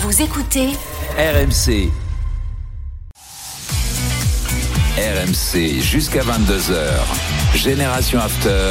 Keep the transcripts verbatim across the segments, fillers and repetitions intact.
Vous écoutez R M C. R M C jusqu'à vingt-deux heures. Génération After.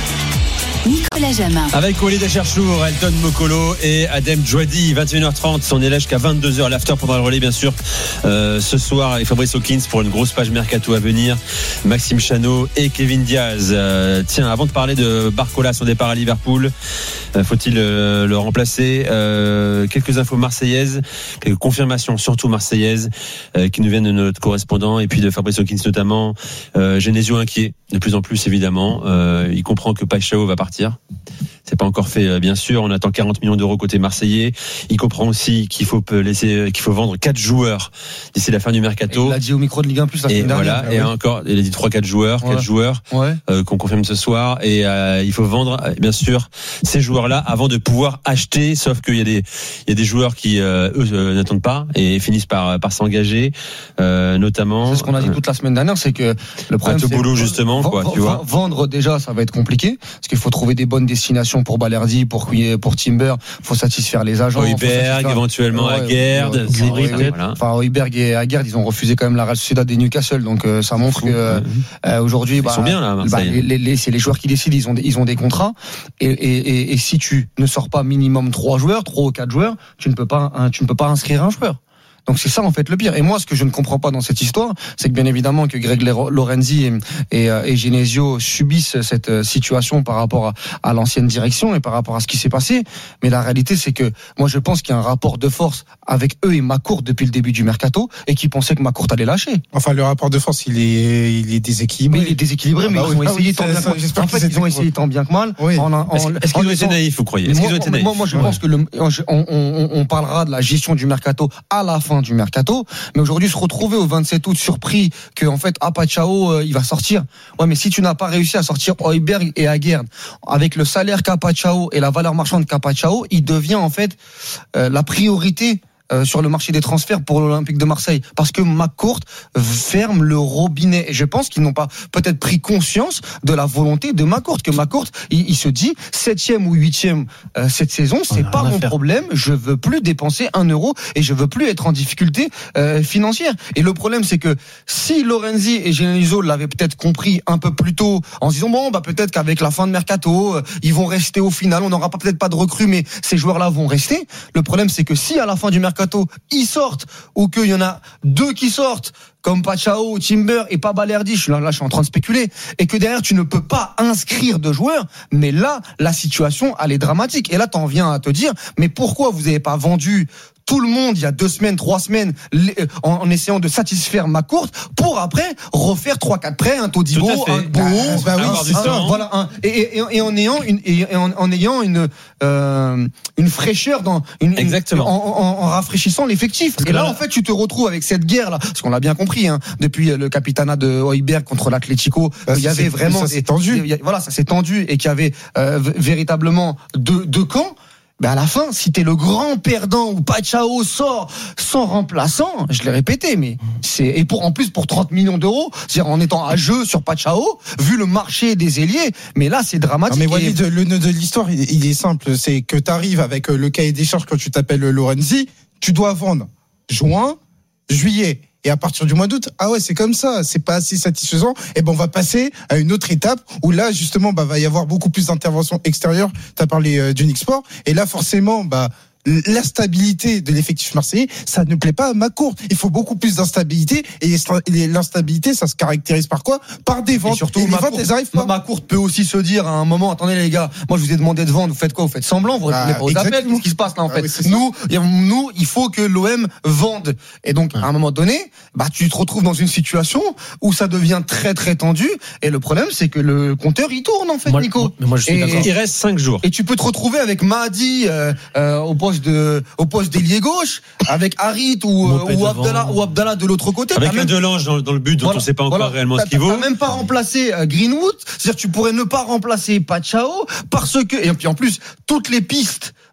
Nicolas Jamin. Avec Walid Acharchour, Elton Mokolo et Adem Djouadi, vingt et une heures trente. On est là jusqu'à vingt-deux heures. L'after pendant le relais, bien sûr. Euh, ce soir, avec Fabrice Hawkins pour une grosse page mercato à venir. Maxime Chanot et Kevin Diaz. Euh, tiens, avant de parler de Barcola, son départ à Liverpool, euh, faut-il euh, le remplacer euh, quelques infos marseillaises, quelques confirmations, surtout marseillaises, euh, qui nous viennent de notre correspondant et puis de Fabrice Hawkins notamment. Euh, Genesio inquiet, de plus en plus évidemment. Euh, il comprend que Paixão va partir. C'est pas encore fait, bien sûr. On attend quarante millions d'euros côté marseillais. Il comprend aussi qu'il faut laisser, qu'il faut vendre quatre joueurs d'ici la fin du mercato. Il l'a dit au micro de Ligue un plus la et semaine voilà, dernière. Et Ah oui. encore, il a dit trois, quatre joueurs, ouais. quatre joueurs ouais. euh, qu'on confirme ce soir. Et euh, il faut vendre, bien sûr, ces joueurs-là avant de pouvoir acheter. Sauf qu'il y a des, il y a des joueurs qui euh, eux euh, n'attendent pas et finissent par par s'engager, euh, notamment. C'est ce qu'on a dit toute la semaine dernière, c'est que le problème, c'est boulot justement, v- quoi, v- tu vois. Vendre déjà, ça va être compliqué parce qu'il faut trouver des bonnes destinations pour Balerdi, pour pour Timber, faut satisfaire les agents. Højbjerg, éventuellement à Gerd. Enfin, Højbjerg et à Gerd, ils ont refusé quand même la Real Sociedad et Newcastle, donc euh, ça montre que euh, euh, aujourd'hui, bah, ils sont bien là. bah, les, les, c'est les joueurs qui décident. Ils ont des, ils ont des contrats et, et, et, et si tu ne sors pas minimum trois joueurs, trois ou quatre joueurs, tu ne peux pas, hein, tu ne peux pas inscrire un joueur. Donc c'est ça en fait le pire. Et moi, ce que je ne comprends pas dans cette histoire, c'est que bien évidemment que Greg Lorenzi et, et, et Genesio subissent cette situation par rapport à, à l'ancienne direction et par rapport à ce qui s'est passé. Mais la réalité, c'est que moi, je pense qu'il y a un rapport de force avec eux et McCourt depuis le début du mercato et qui pensaient que McCourt allait lâcher. Enfin, le rapport de force, il est, il est déséquilibré. Mais il est déséquilibré, ah bah mais oui, ils ont essayé tant bien que mal. En fait, ils ont essayé tant bien que mal. Oui. En, en, est-ce, est-ce qu'ils ont été naïfs, vous croyez? Est-ce qu'ils ont été naïfs? Moi, moi, je ouais. pense que le, on, on, on parlera de la gestion du mercato à la fin du mercato. Mais aujourd'hui, se retrouver au vingt-sept août surpris que en fait, ah, Paixão, euh, il va sortir. Ouais, mais si tu n'as pas réussi à sortir Højbjerg et Aguerd avec le salaire qu'a Paixão et la valeur marchande qu'a Paixão, il devient en fait euh, la priorité. Euh, sur le marché des transferts pour l'Olympique de Marseille, parce que McCourt ferme le robinet. Et je pense qu'ils n'ont pas peut-être pris conscience de la volonté de McCourt, que McCourt, il, il se dit septième ou huitième euh, cette saison, c'est pas mon problème. Je veux plus dépenser un euro et je veux plus être en difficulté euh, financière. Et le problème, c'est que si Lorenzi et Genesio l'avaient peut-être compris un peu plus tôt, en se disant bon, bah peut-être qu'avec la fin de mercato, euh, ils vont rester au final. On n'aura pas peut-être pas de recrues, mais ces joueurs-là vont rester. Le problème, c'est que si à la fin du mercato ils sortent ou qu'il y en a deux qui sortent comme Paixão, Timber et pas Balerdi, je suis là, là je suis en train de spéculer, et que derrière tu ne peux pas inscrire de joueurs, mais là la situation elle est dramatique. Et là t'en viens à te dire mais pourquoi vous n'avez pas vendu tout le monde il y a deux semaines, trois semaines, en, en essayant de satisfaire McCourt pour après refaire trois, quatre prêts, un Todibo, un Beau, bah, bah oui, un, un, voilà, un, et, et, et en ayant une, et en, en ayant une, euh, une fraîcheur dans, une, exactement, une, en, en, en rafraîchissant l'effectif. Et là, là, en fait, tu te retrouves avec cette guerre là, parce qu'on l'a bien compris, hein, depuis le capitanat de Højbjerg contre l'Atlético, bah, il y avait vraiment, ça s'est tendu. Des, voilà, ça s'est tendu et qu'il y avait euh, véritablement deux, deux camps. Ben à la fin, si t'es le grand perdant où Paixão sort sans remplaçant, je l'ai répété, mais c'est et pour en plus pour trente millions d'euros, c'est-à-dire en étant à jeu sur Paixão, vu le marché des ailiers, mais là c'est dramatique. Non mais Walid, et... le nœud de l'histoire, il, il est simple, c'est que t'arrives avec le cahier des charges quand tu t'appelles Lorenzi, tu dois vendre juin, juillet. Et à partir du mois d'août, ah ouais, c'est comme ça, c'est pas assez satisfaisant. Et ben on va passer à une autre étape où là justement bah va y avoir beaucoup plus d'interventions extérieures. T'as parlé euh, du Nixport et là forcément bah la stabilité de l'effectif marseillais, ça ne plaît pas à McCourt. Il faut beaucoup plus d'instabilité et l'instabilité, ça se caractérise par quoi? Par des ventes. Et surtout, et les McCourt, ventes, elles arrivent pas. McCourt peut aussi se dire à un moment, attendez les gars, moi je vous ai demandé de vendre, vous faites quoi? Vous faites semblant, vous répondez ah, pas aux appels. Qu'est-ce qui se passe là en fait? Ah, oui, nous, nous, il faut que l'O M vende. Et donc, à un moment donné, bah tu te retrouves dans une situation où ça devient très très tendu. Et le problème, c'est que le compteur il tourne en fait, moi, Nico. Mais moi je suis et, d'accord. Il reste cinq jours. Et tu peux te retrouver avec Mahdi euh, euh, au poste de au poste d'ailier gauche, avec Harit ou, euh, ou Abdallah ou Abdallah de l'autre côté. Avec un Delange dans, dans le but dont voilà, on ne sait pas encore voilà, réellement ce qu'il vaut. T'as même pas remplacé euh, Greenwood, c'est-à-dire tu pourrais ne pas remplacer Paixão parce que et puis en plus toutes les pistes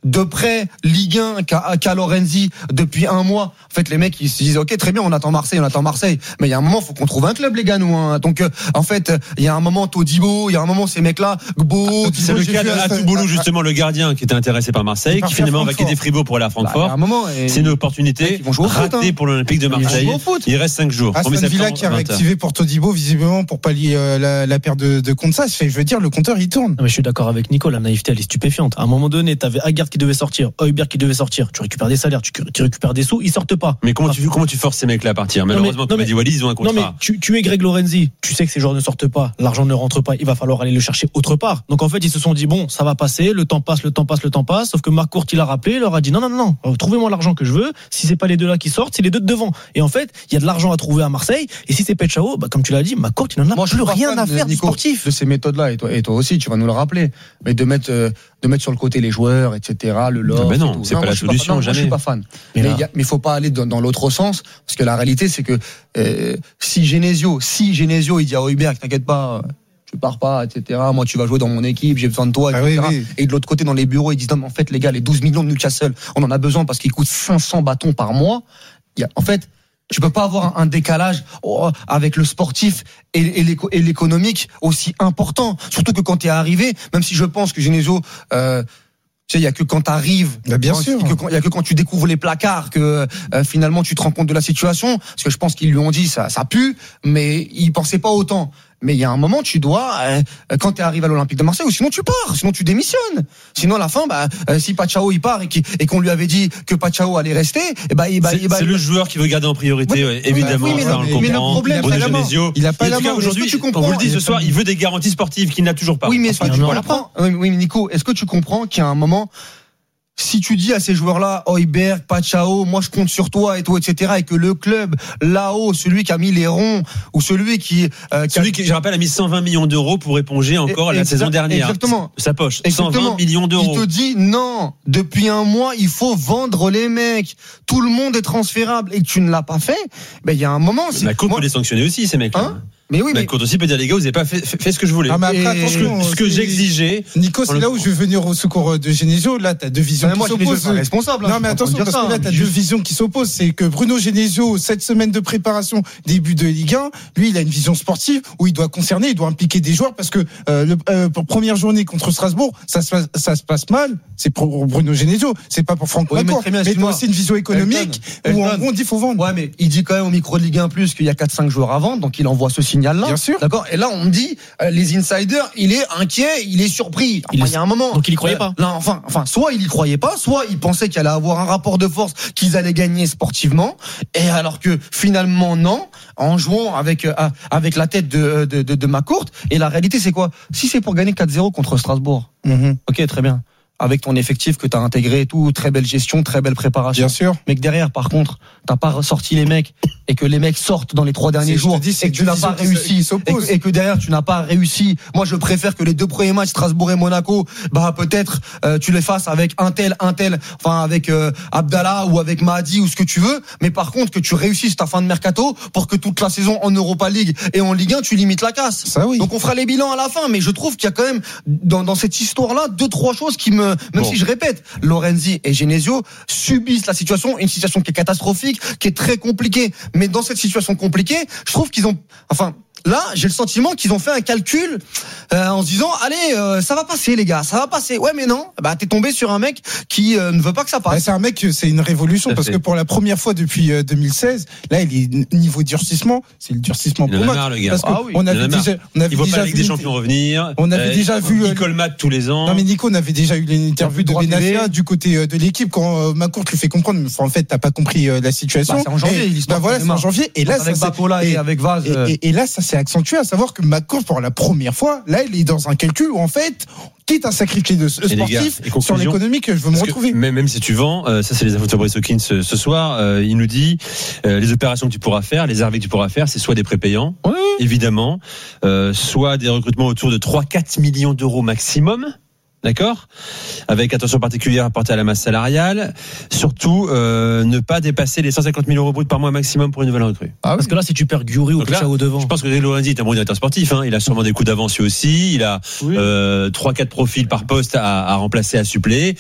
de près Ligue un qu'à, qu'à Lorenzi depuis un mois. En fait, les mecs, ils se disent, ok, très bien, on attend Marseille, on attend Marseille. Mais il y a un moment, faut qu'on trouve un club, les gars, nous, hein. Donc, euh, en fait, il y a un moment, Todibo, il y a un moment, ces mecs-là, Gbo, c'est le cas de Atouboulou, justement, le gardien qui était intéressé par Marseille, qui finalement va quitter Fribourg pour aller à Francfort. Bah, un moment, et... C'est une opportunité ratée hein. pour l'Olympique de Marseille. Il reste cinq jours. Aston Villa qui a réactivé pour Todibo, visiblement, pour pallier euh, la, la perte de, de Konsa. Je veux dire, le compteur, il tourne. Non, mais je suis d'accord avec Nico, la naïveté, elle est stupéfiante. À un moment donné, t'avais Aguerd qui devait sortir, Højbjerg qui devait sortir. Tu récupères des salaires, tu, tu récupères des sous, ils sortent pas. Mais comment, ah. tu, comment tu forces ces mecs-là à partir? Malheureusement, comme a dit Walid, ils ont un contrat. Non, mais tu, tu es Greg Lorenzi, tu sais que ces joueurs ne sortent pas, l'argent ne rentre pas, il va falloir aller le chercher autre part. Donc en fait, ils se sont dit, bon, ça va passer, le temps passe, le temps passe, le temps passe. Sauf que Marc Court, il a rappelé, il leur a dit, non, non, non, non, trouvez-moi l'argent que je veux. Si c'est pas les deux là qui sortent, c'est les deux de devant. Et en fait, il y a de l'argent à trouver à Marseille. Et si c'est Petchao, bah, comme tu l'as dit, Marc Court, il n'en a Moi, plus rien à faire, Nico, sportif. De ces méthodes-là, et toi, et toi aussi, tu vas nous le rappeler. Mais de mettre, euh, de mettre sur le côté les joueurs, et cetera, le lore. Mais non, c'est non, pas la solution, pas, non, jamais. Moi, je suis pas fan. Mais il faut pas aller dans, dans l'autre sens, parce que la réalité, c'est que euh, si Genesio, si Genesio, il dit à Højbjerg, t'inquiète pas. Tu pars pas, et cetera. Moi, tu vas jouer dans mon équipe, j'ai besoin de toi, et cetera. Ah oui, oui. Et de l'autre côté, dans les bureaux, ils disent non, mais en fait, les gars, les douze millions de Newcastle, on en a besoin parce qu'ils coûtent cinq cents bâtons par mois. Il y a, en fait, tu peux pas avoir un décalage oh, avec le sportif et, et, l'éco, et l'économique aussi important. Surtout que quand t'es arrivé, même si je pense que Genesio, euh, tu sais, il y a que quand t'arrives, bah bien sûr, il y a que quand tu découvres les placards que euh, finalement tu te rends compte de la situation. Parce que je pense qu'ils lui ont dit ça, ça pue, mais ils pensaient pas autant. Mais il y a un moment, tu dois, euh, quand tu arrives à l'Olympique de Marseille, ou sinon tu pars, sinon tu démissionnes. Sinon à la fin, bah, euh, si Petchao il part et, qui, et qu'on lui avait dit que Petchao allait rester, et bah, et bah, c'est, et bah, c'est le joueur qui veut garder en priorité, ouais, évidemment. Oui, mais, ça, on le mais le problème, c'est la main. Il a pas la main. Aujourd'hui, on vous le dit ce soir, il veut des garanties sportives qu'il n'a toujours pas. Oui, mais est-ce que tu comprends? Oui, Nico, est-ce que tu comprends qu'il y a un moment? Si tu dis à ces joueurs-là, Højbjerg, Petchao, moi je compte sur toi et tout, et cetera, et que le club là-haut, celui qui a mis les ronds ou celui qui, euh, qui celui a... qui, je rappelle, a mis cent vingt millions d'euros pour éponger encore et, la saison dernière. Exactement. De sa poche. Exactement. cent vingt millions d'euros. Il te dit non. Depuis un mois, il faut vendre les mecs. Tout le monde est transférable et tu ne l'as pas fait. Ben il y a un moment. C'est... La Cour peut les sanctionner aussi, ces mecs-là. Hein mais oui, mais mais Court aussi peut dire les gars, vous n'avez pas fait, fait, fait ce que je voulais. Ah, mais après, attention, ce que j'exigeais. Nico, c'est là où je vais venir au secours de Genesio. Là, t'as deux visions qui s'opposent. Responsable. Non, mais attention, parce que là, t'as deux visions qui s'opposent. C'est que Bruno Genesio, cette semaine de préparation, début de Ligue un, lui, il a une vision sportive où il doit concerner, il doit impliquer des joueurs parce que euh, le, euh, pour première journée contre Strasbourg, ça se passe, ça se passe mal. C'est pour Bruno Genesio, c'est pas pour Franck Macourt. Oui, mais il doit aussi une vision économique Elton. Où en gros, on dit qu'il faut vendre. Ouais, mais il dit quand même au micro de Ligue un plus qu'il y a quatre cinq joueurs à vendre, donc il envoie ce signal-là. Bien sûr. D'accord. Et là, on me dit, euh, les insiders, il est inquiet, il est surpris. Enfin, il, est... il y a un moment. Donc il y croyait pas. Non, enfin, enfin, soit il y croyait pas, soit il pensait qu'il allait avoir un rapport de force, qu'ils allaient gagner sportivement. Et alors que finalement, non, en jouant avec, euh, avec la tête de, de, de, de Macourt. Et la réalité, c'est quoi? Si c'est pour gagner quatre zéro contre Strasbourg. Mm-hmm. Ok, très bien. Avec ton effectif que tu as intégré et tout, très belle gestion, très belle préparation. Bien sûr. Mais que derrière, par contre, t'as pas ressorti les mecs et que les mecs sortent dans les trois derniers c'est, jours dis, et que tu n'as pas réussi et que, et que derrière tu n'as pas réussi. Moi, je préfère que les deux premiers matchs Strasbourg et Monaco, bah peut-être euh, tu les fasses avec un tel, un tel, enfin avec euh, Abdallah ou avec Mahdi ou ce que tu veux. Mais par contre, que tu réussisses ta fin de mercato pour que toute la saison en Europa League et en Ligue un, tu limites la casse. Ça oui. Donc on fera les bilans à la fin. Mais je trouve qu'il y a quand même dans, dans cette histoire-là deux trois choses qui me, même bon. si je répète. Lorenzi et Genesio subissent la situation, une situation qui est catastrophique, qui est très compliquée. Mais dans cette situation compliquée, je trouve qu'ils ont, enfin, là, j'ai le sentiment qu'ils ont fait un calcul euh, en se disant, allez, euh, ça va passer, les gars, ça va passer. Ouais, mais non, bah t'es tombé sur un mec qui euh, ne veut pas que ça passe. Bah, c'est un mec, c'est une révolution parce que pour la première fois depuis euh, deux mille seize, là, il est niveau durcissement, c'est le durcissement pour moi. Parce que ah oui, on avait déjà, on avait il voit déjà pas avec des champions revenir. On avait euh, déjà vu Nicole Matt tous les ans. Non mais Nico, on avait déjà eu l'interview de Benafia du côté de l'équipe quand euh, Macourt lui fait comprendre, mais en fait, t'as pas compris euh, la situation. Bah, c'est en janvier, l'histoire. Bah voilà, c'est en janvier. Et là, avec Bacola et avec Vaz. Et, et, et là, ça s'est accentué, à savoir que Macourt, pour la première fois, là, il est dans un calcul où en fait, quitte à sacrifier de sportif gars, sur l'économique, je veux me retrouver. Même, même si tu vends, euh, ça c'est les infos de Fabrice Hawkins ce, ce soir, euh, il nous dit euh, les opérations que tu pourras faire, les arrivées que tu pourras faire, c'est soit des prépayants, oui. évidemment, euh, soit des recrutements autour de trois à quatre millions d'euros maximum. D'accord ? Avec attention particulière apportée à la masse salariale. Surtout, euh, ne pas dépasser les cent cinquante mille euros bruts par mois maximum pour une nouvelle recrue. Ah oui. Parce que là, si tu perds Giouri ou Petchao devant. Je pense que Lorenzi est un bon directeur sportif. Hein. Il a sûrement des coups d'avance lui aussi. Il a oui. euh, trois quatre profils par poste à, à remplacer, à suppléer.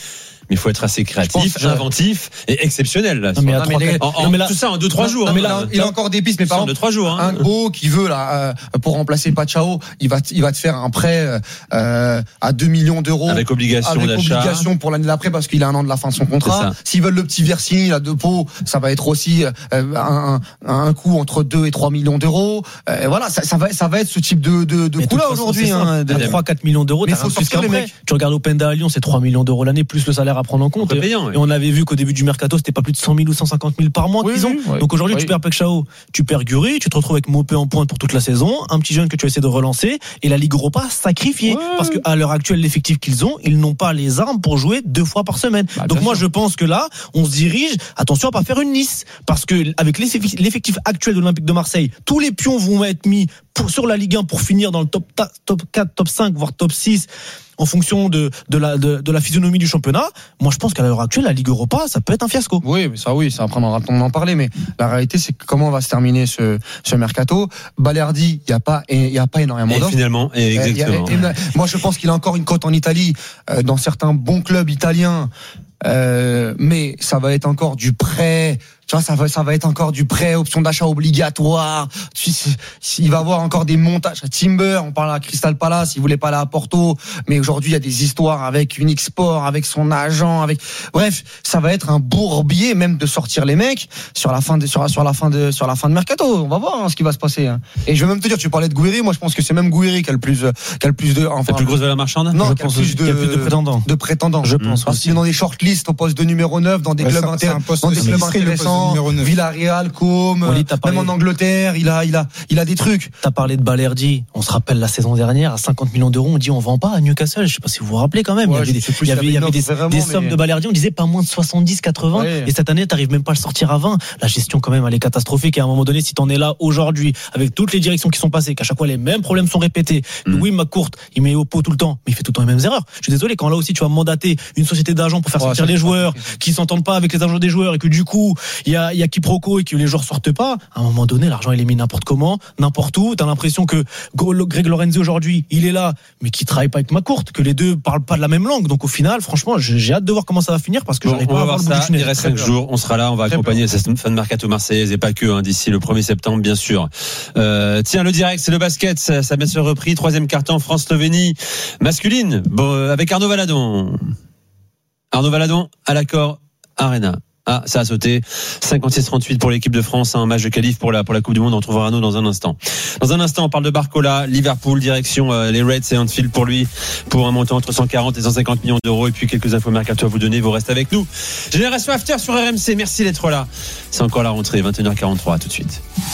mais il faut être assez créatif, pense, inventif et exceptionnel. Là, Non, mais à en, trois, mais les- en- non, mais là- tout ça en deux trois Non, jours. non, hein, mais là. là, il a encore des pistes, mais par En deux exemple, trois jours. un Hein. gros qui veut là euh, pour remplacer Pachao, il va t- il va te faire un prêt euh, à deux millions d'euros Avec obligation avec d'achat. obligation pour l'année d'après parce qu'il a un an de la fin de son C'est contrat. ça. S'ils veulent le petit Versini là de Pau, ça va être aussi euh, un, un, un coût entre deux et trois millions d'euros. Euh, voilà, ça, ça va ça va être ce type de de, de Mais de coup là toute façon, aujourd'hui. c'est ça. Hein, de- À trois quatre millions d'euros, Mais t'as faut rien plus sortir qu'un les prêt. mecs. Tu regardes Openda à Lyon, c'est trois millions d'euros l'année, plus le salaire à prendre en compte. Très Et, payant, ouais. et on avait vu qu'au début du mercato, c'était pas plus de cent mille ou cent cinquante mille par mois Oui, qu'ils ont. oui, oui. Donc aujourd'hui, Oui. tu perds Pekchao, tu perds Guri, tu te retrouves avec Mopé en pointe pour toute la saison, un petit jeune que tu essaies de relancer, et la Ligue Europa sacrifiée. Ouais. Parce qu'à l'heure actuelle, l'effectif qu'ils ont, ils n'ont pas les armes pour jouer deux fois par semaine. Bah, Donc bien moi, sûr. je pense que là, on se dirige, attention à pas faire une Nice. Parce que avec l'effectif l'effectif actuel de l'Olympique de Marseille, tous les pions vont être mis pour, sur la Ligue un pour finir dans le top, ta- top quatre, top cinq, voire top six, en fonction de, de, la, de, de la physionomie du championnat. Moi, je pense qu'à l'heure actuelle, la Ligue Europa, ça peut être un fiasco. Oui, mais ça, oui, ça après on aura le temps d'en parler, mais la réalité, c'est que comment va se terminer ce, ce mercato. Balerdi, il y a pas, il y a pas énormément Et d'offres. finalement, et Euh, il y a- exactement. et- et- moi, je pense qu'il a encore une cote en Italie, euh, dans certains bons clubs italiens. Euh, mais ça va être encore du prêt. Tu vois, ça va, ça va être encore du prêt, option d'achat obligatoire. Tu sais, il va y avoir encore des montages à Timber. On parle à Crystal Palace. Il voulait pas aller à Porto. Mais aujourd'hui, il y a des histoires avec Unix Sport, avec son agent, avec, bref, ça va être un bourbier, même de sortir les mecs sur la fin de, sur, sur la fin de, sur la fin de mercato. On va voir, hein, ce qui va se passer, hein. Et je vais même te dire, tu parlais de Gouiri. Moi, je pense que c'est même Gouiri qui a le plus, euh, qui a le plus de, enfin, La plus grosse valeur marchande. non, Je qui a le pense plus aussi qu'il y a plus de prétendants. de prétendants. Je pense Parce aussi. qu'il est dans des shortlists au poste de numéro neuf, dans des Ouais, clubs c'est un- c'est inter- un poste dans des sinistré, clubs le poste de intéressants, numéro neuf. Villarreal, Com, Walid, t'as même parlé- en Angleterre, il a, il a, il a des trucs. T'as parlé de Balerdi. On se rappelle la saison dernière, à cinquante millions d'euros, on dit on vend pas à Newcastle. Je sais pas si vous vous rappelez quand même. Ouais, il y avait je des, sais plus il y s'il y avait, il y avait avait une des, offre vraiment, des mais- sommes de Balerdi. On disait pas moins de soixante-dix, quatre-vingts. Ouais. Et cette année, t'arrives même pas à le sortir à vingt. La gestion, quand même, elle est catastrophique. Et à un moment donné, si t'en es là aujourd'hui, avec toutes les directions qui sont passées, qu'à chaque fois les mêmes problèmes sont répétés. Mm. Louis McCourt, il met au pot tout le temps, mais il fait tout le temps les mêmes erreurs. Je suis désolé, quand là aussi tu vas mandater une société d'agents pour faire Ouais, sortir ça, les c'est pas joueurs, compliqué. qui s'entendent pas avec les agents des joueurs, et que du coup, il y a, il y a quiproquo et que les joueurs sortent pas, à un moment donné, l'argent il est mis n'importe comment, n'importe où. T'as l'impression que Greg Lorenzi aujourd'hui, il est là, mais qu'il travaille pas avec McCourt, que les deux parlent pas de la même langue. Donc au final, franchement, j'ai j'ai hâte de voir comment ça va finir parce que Bon, j'arrive on pas à va voir voir le bout ça. du tunnel. Il reste Très cinq peur. jours. On sera là. On va Très accompagner cette fin de mercato marseillaise et pas que hein, d'ici le premier septembre, bien sûr. Euh, tiens, le direct, c'est le basket. Ça, ça a bien sûr repris. Troisième carton, France-Slovénie masculine. Bon, euh, avec Arnaud Valadon. Arnaud Valadon à l'accord Arena. Ah, ça a sauté. cinquante-six trente-huit pour l'équipe de France, un match de qualif pour la, pour la Coupe du Monde. On retrouvera Arnaud dans un instant. Dans un instant, on parle de Barcola, Liverpool, direction euh, les Reds et Anfield pour lui, pour un montant entre cent quarante et cent cinquante millions d'euros. Et puis quelques infos mercato à vous donner. Vous restez avec nous. Génération After sur R M C. Merci d'être là. C'est encore la rentrée, vingt et une heures quarante-trois. À tout de suite.